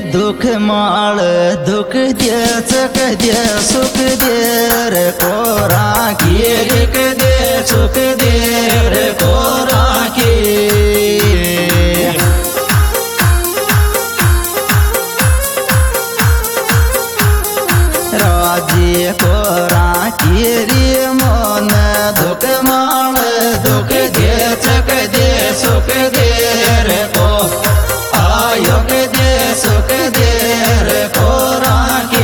दुख माल दुख दे चक दे सुख दे रे कोरा की रिक दे सुख दे रे कोरा की राजी कोरा की रे मन दुख माल दुख दे चक दे सुख दे रे को आयोग दे सुख दे रे कोरा की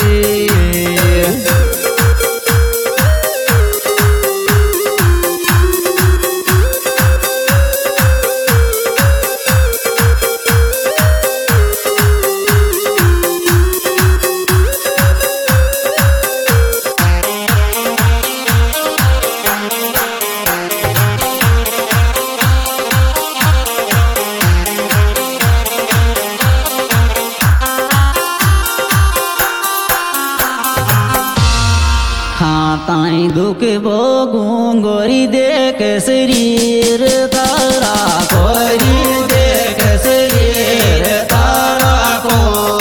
ताई दुख भोगूं गोरी देख शरीर तारा गोरी देख शरीर तारा को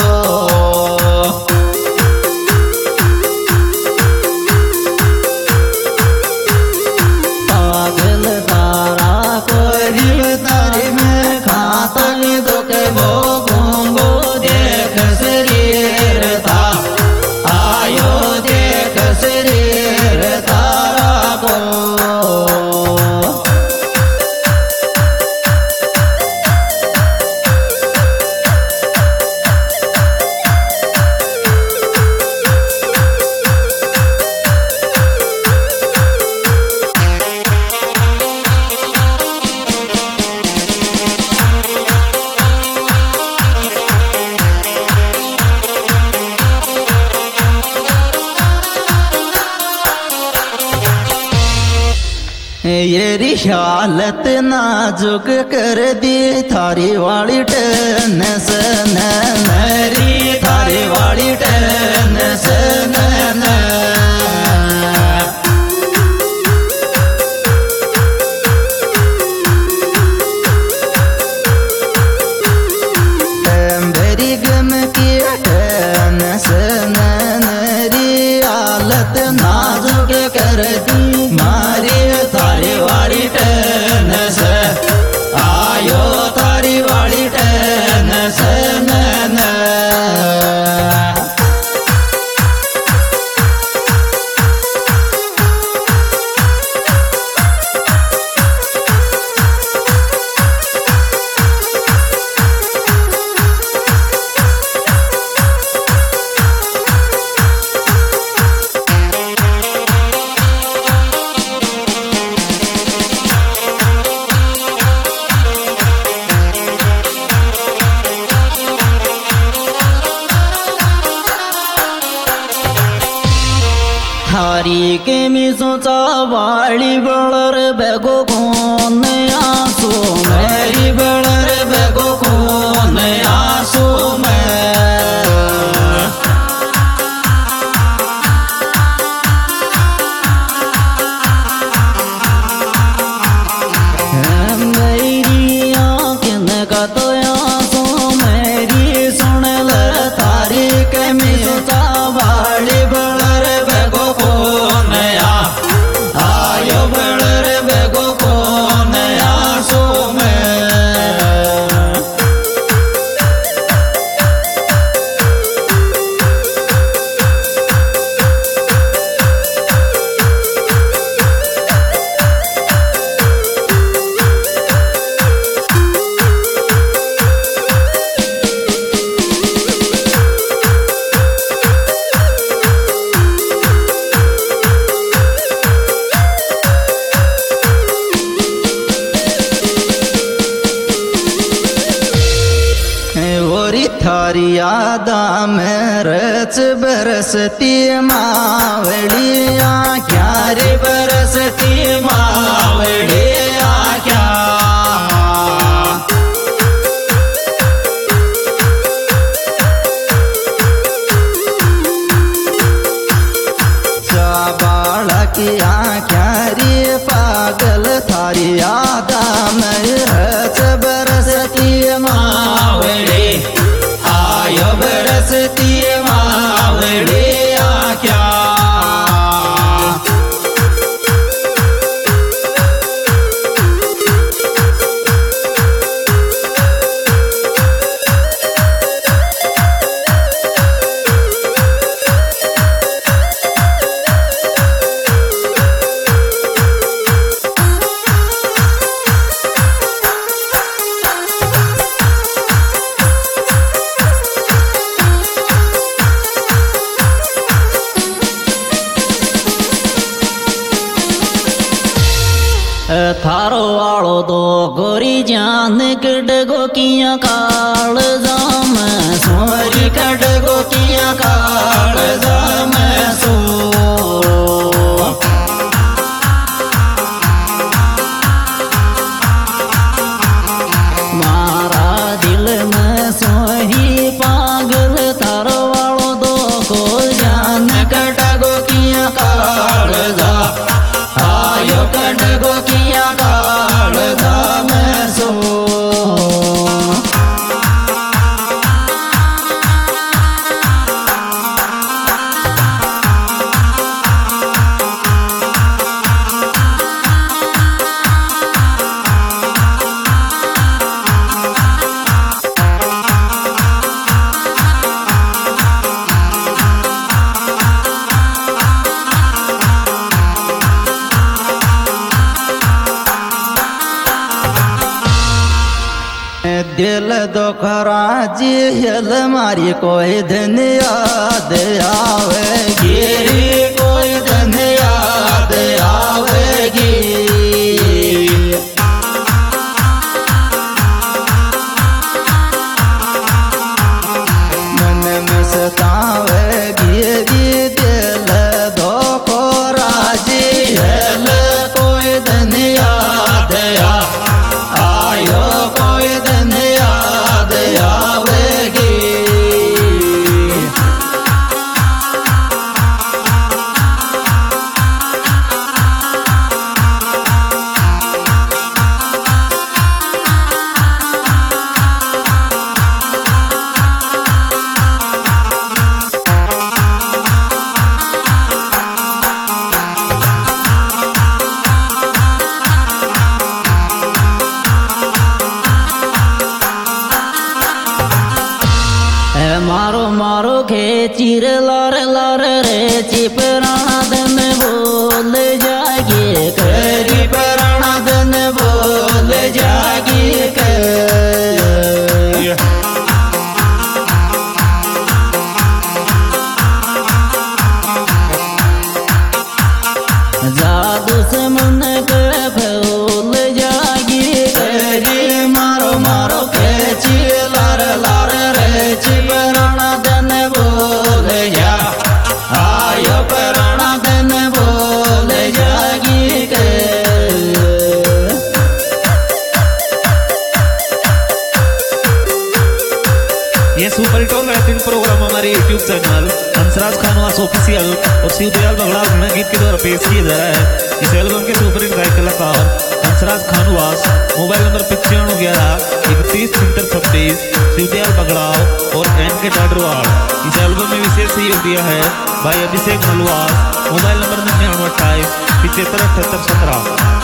पागल तारा कोरी तारी में खातल दुख भोगूं गो देख शरीर ता आयो देख शरीर तारा को येरी हालत नाजुक कर दी थारी वाली टन सन मेरी थारी वाली टन सन मेरी गम की टन सन मेरी हालत नाजुक कर दी मारी थारी वाली टन से आयो थारी वाली टन से नैना थारी के मिसोचा वाली बलर बेगो कौन आंसू मेरी बलर बेगो कौन आंसू मेरी आँखें का तो आंसू मेरी सुन ले थारी के मिसोचा वाली बलर बेगो कौन आयो बलर बेगो कौन आंसू थारी यादा में रच बरसती मावड़ी आख्या रे बरसती मावड़ी आख्या चाबाड़ा की आख्या रे पागल थारी यादा में रच बरसती मावड़ी थारो वालो तो गोरी जान कटगो किया काल जाम सोरी कटगो किया काल जाम सो मारा दिल में सोही पागल थारो वालो तो को जान कटगो किया काल जा आयो कटगो किया काल जाम सो दिल दुखरा जी हिल मारी कोई दिन याद आवेगी कोई दिन याद आवेगी मन में सतावेगी दिल दुखरा जी हिल कोई दिन याद आयो कोई दिन मारो मारो खेचीर लार लार रे चिपराना दिन बोल जागी करी पराना दिन बोल जागी जादू से मन के फूल जागी करी मारो मारो खेची लार लार रे चिपराना दिन बोल जा आयो पराना दिन बोल जागी ये सुपर हिट और बेहतरीन प्रोग्राम हमारे YouTube channel Hansraj Khanwas official और शिवदयाल बगड़ा गुना गीत के द्वारा पेश किया जा रहा है। इस एल्बम के सुपर हिट गायक कलाकार हंसराज खानवास। मोबाइल नंबर 951131 शिवदयाल बगड़ाव और एन के डाडरवाड़। इस एल्बम में विशेष सहयोग दिया है भाई अभिषेक मलवास। Mobile number 9928 75 78 17।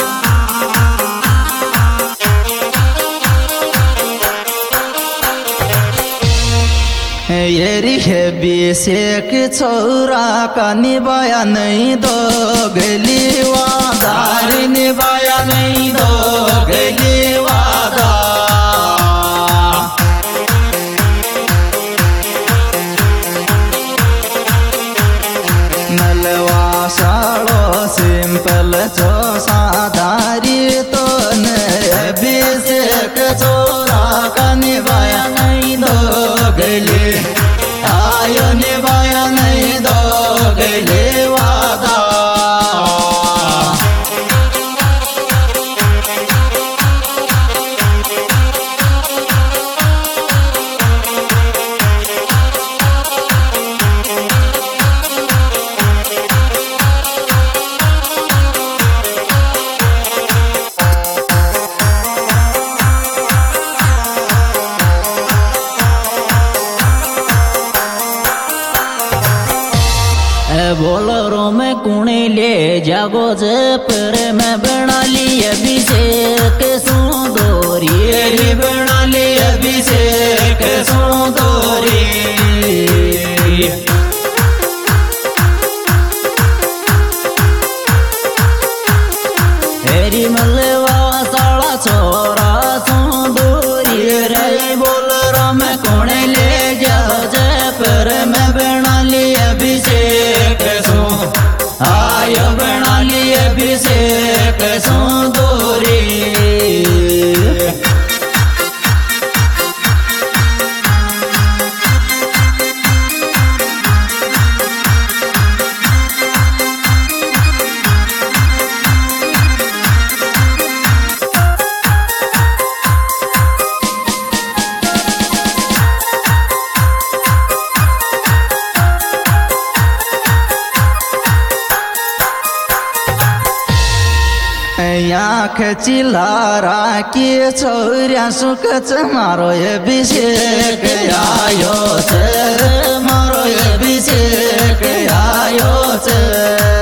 येरी है बेसेक छोरा का निभाया नहीं दो गली वादा निभाया नहीं दो गली वादा मलवा सालो सिंपल जो साधारी तो बेसेक छोरा का निभाया नहीं दो गली आयो निभाया नहीं दो गले वादा बोलरो में कुणे ले जागो जे पर मैं बना ली अभिषेक सुंदरी बना ली अभिषेक सुंदरी हेरी मलवा साला छोरा सुंदरी रे बोलरो में कुणे ले जाओ जे पर मैं बना ली अभिषेक आयो बना ली अभिषेक सुंदरी आँख चिलारा के छोरिया सुकच मारो अभिषेक आयो छ मारो अभिषेक आयो छ।